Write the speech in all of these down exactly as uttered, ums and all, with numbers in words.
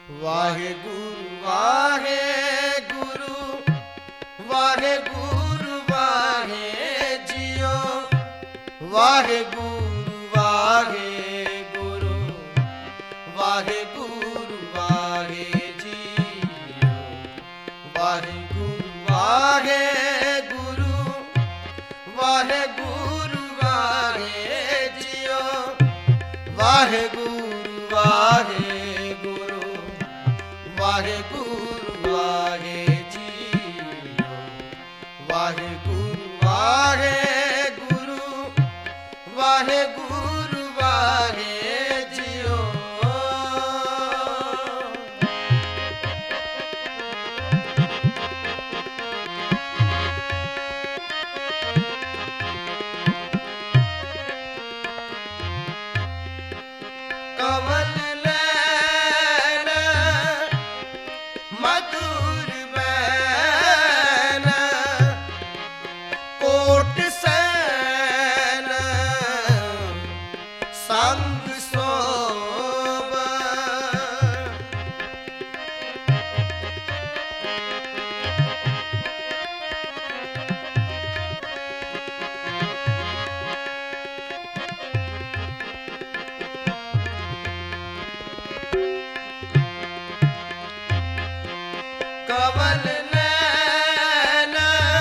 ਵਾਹਿਗੁਰੂ ਵਾਹਿਗੁਰੂ ਵਾਹਿਗੁਰੂ ਵਾਹਿ ਜੀਓ ਵਾਹਿਗੁਰੂ ਵਾਹਿਗੁਰੂ ਵਾਹਿਗੁਰੂ ਵਾਹਿ ਜੀਓ ਵਾਹਿਗੁਰੂ ਵਾਹਿਗੁਰੂ ਵਾਹਿਗੁਰੂ ਵਾਹਿ ਜੀਓ ਵਾਹਿਗੁਰੂ ਵਾਹਿਗੁਰੂ ਵਾਹਿਗੁਰੂ ਵਾਹਿ ਜੀਓ ਵਾਹਿਗੁਰੂ ਵਾਹਿਗੁਰੂ ਵਾਹਿਗੁਰੂ ਵਾਹਿ ਜੀਓ ਕਮਲ ਨੈਣ ਮਧੁਰ ਬੈਨ ਕੋਟ ਸੈਨ ਸੰਗ ਸੋਭ ਕਮਲ ਨੈਣ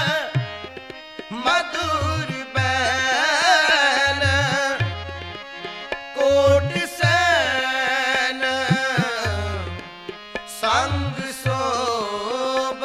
ਮਧੁਰ ਬੈਨ ਕੋਟ ਸੈਨ ਸੰਗ ਸੋਭ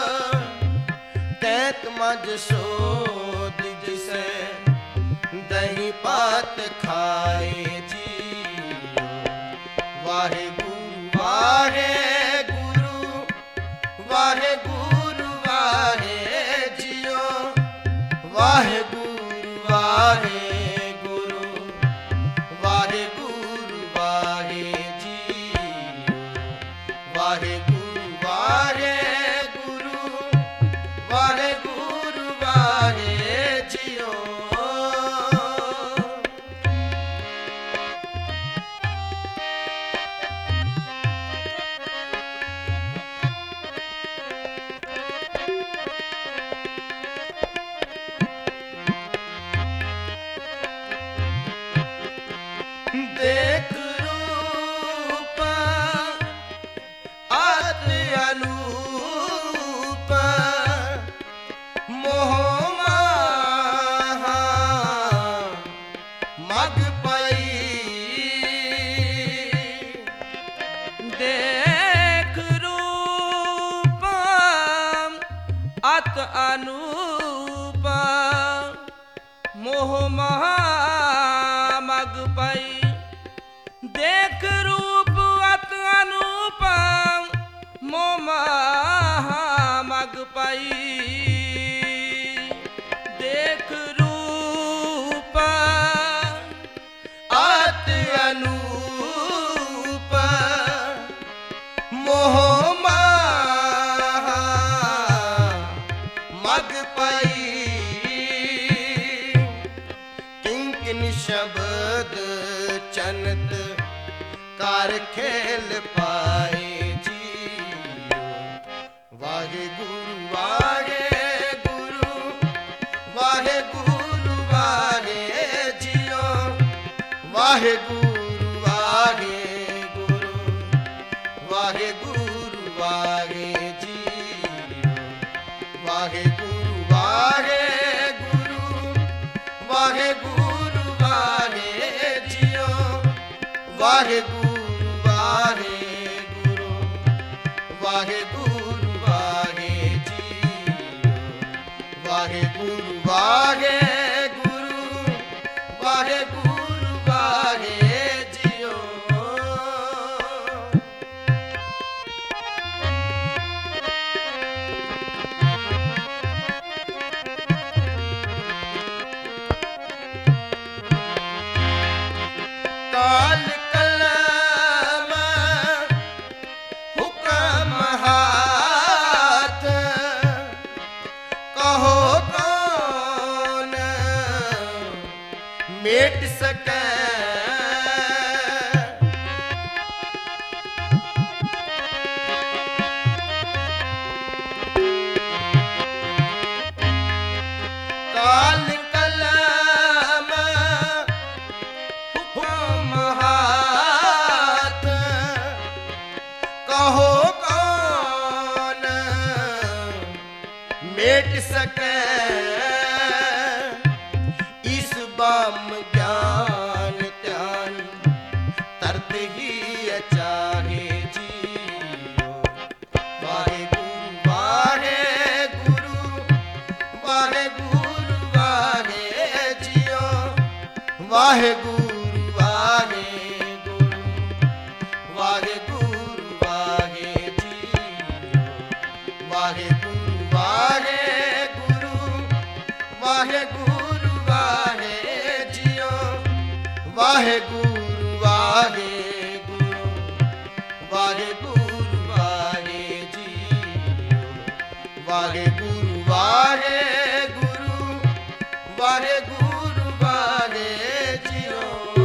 ਤੈਤ ਮਜ ਸੋਧ ਜਿਸੈ ਦਹੀਂ ਪਾਤ ਖਾਏ ਜੀਓ ਵਾਹਿਗੁਰੂ ਵਾਹਿਗੁਰੂ ਵਾਹਿਗੁਰੂ ਵਾਹਿ ਜੀਓ ਵਾਹਿਗੁਰੂ ਵਾਹਿਗੁਰੂ ਵਾਹਿਗੁਰੂ ਵਾਹਿ ਜੀਓ ਵਾਹਿਗੁਰੂ ਵਾਹਿਗੁਰੂ ਵਾਹਿਗੁਰੂ ਵਾਹਿ ਜੀਓ ਦੇਖ ਰੂਪ ਆਦ ਅਨੂਪ ਮੋਹ ਮਾਹਾ ਮਗ ਪਈ ਦੇਖ ਰੂਪ ਅਤ ਅਨੂਪ ਮੋਹ ਮਹਾ ਮਗ ਪਈ ਦੇਖ ਰੂਪ ਅਤ ਅਨੂਪ ਮੋਹ ਮਹਾ ਮਗ ਪਈ ਦੇਖ ਰੂਪ ਆਤ ਅਨੂਪ ਮੋਹ ਮਾਹਾ ਮਗ ਪਈ ਕਿੰਕਿਨ ਸ਼ਬਦ ਚਨਤ ਕਰ ਖੇਲ ਪਾਏ ਜੀਓ ਵਾਹਿਗੁਰੂ ਵਾਹਿਗੁਰੂ ਵਾਹਿਗੁਰੂ ਵਾਹਿ ਜੀਓ ਵਾਹਿਗੁਰੂ ਵਾਹਿਗੁਰੂ ਵਾਹਿਗੁਰੂ ਵਾਹਿ ਜੀਓ ਵਾਹਿਗੁਰੂ ਵਾਹਿਗੁਰੂ ਵਾਹਿਗੁਰੂ ਵਾਹਿ ਜੀਓ ਵਾਹਿਗੁਰੂ ਵਾਹਿਗੁਰੂ ਵਾਹਿਗੁਰੂ ਵਾਹਿ ਜੀਓ ਵਾਹਿਗੁਰੂ ਵਾਹਿਗੁਰੂ ਵਾਹਿਗੁਰੂ ਵਾਹਿ ਜੀਓ ਕਾਲ ਕਲਮ ਹੁਕਮ ਹਾਥ ਕਹੋ ਕੌਣ ਮੇਟ ਸਕੈ भेट सके इस बाम ज्ञान ध्यान तरत ही चाहे जियो। वाहे गुरु वाहे गुरु वाहे गुरु वाहे जियो। वाहे गुरु वाहे गुरु वाहे गुरु वाहे जियो। वाहे गुरु वाहे गुरु वाहे गुरु वाहे जियो। वाहे गुरु वाहे गुरु वाहे गुरु वाहे जियो। वाहे गुरु वाहे गुरु वाहे गुरु वाहे जियो।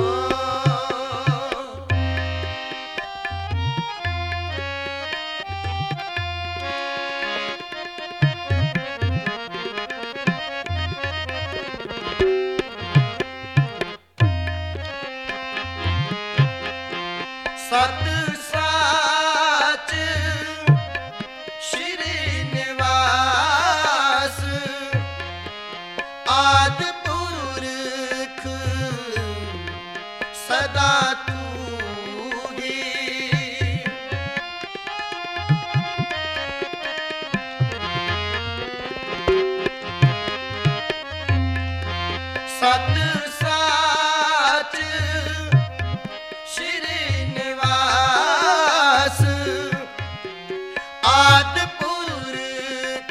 सत साच श्री निवास आद पुरख सदा तू ही। सत साच श्री निवास आद पुरख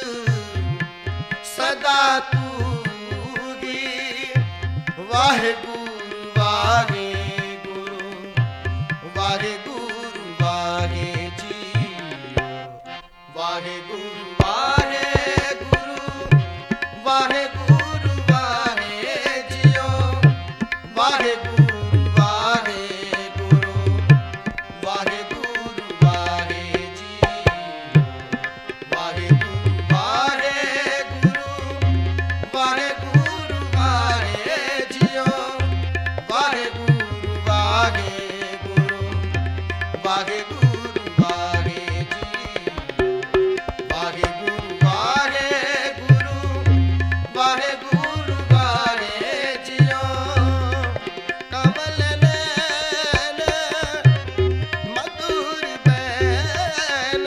सदा तू ही। वाहे गुरु वाहे गुरु वाहे गुरु वाहे जियो। वाहे गुरु वाहे गुरु वाहे गुरु वाहे जियो। वाहे गुरु वाहे गुरु वाहे गुरु वाहे जियो। वाहे गुरु वाहे गुरु वाहे गुरु वाहे जियो। वाहे गुरु वाहे गुरु वाहे गुरु वाहे जियो। वाहे गुरु वाहे गुरु वाहे गुरु वाहे जियो। कमल नैन मधुर बैन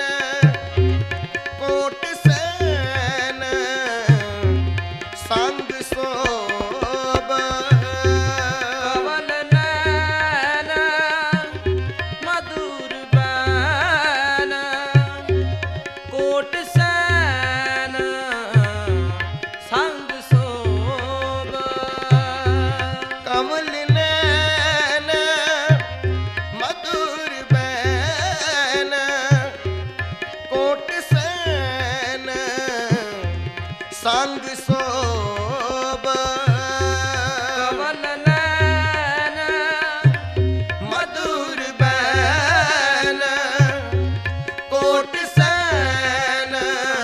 कोट सैन संग सोब। कमल नैन मधुर बैन कोट सैन संग सोब। कमल नैन मधुर बैन कोट सैन संग सोब। कमल नैन मधुर बैन कोट सैन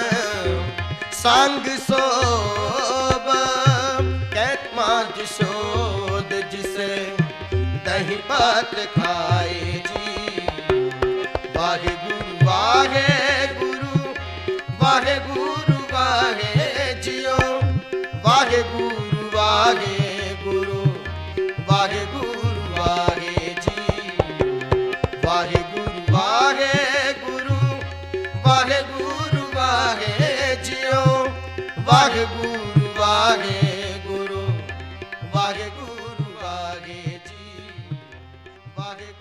संग सोब। कैत मां जशोद जिसे दही भात खाए जी। वाहे गुरु वाहे गुरु वाहे गुरु वाहे जियो। वाहे गुरु वाहे गुरु वाहे गुरु वाहे जियो। वाहे गुरु वाहे गुरु वाहे गुरु वाहे जियो। वाहे गुरु वाहे गुरु वाहे गुरु वाहे जियो। वाहे